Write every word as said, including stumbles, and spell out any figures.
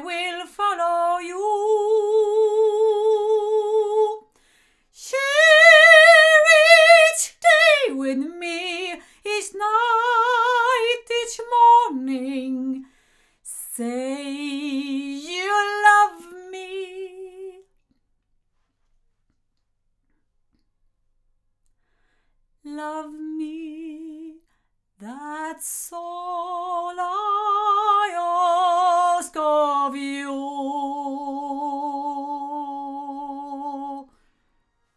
will follow you. Share each day with me, each night, each morning. Say you love me. Love me, that's all.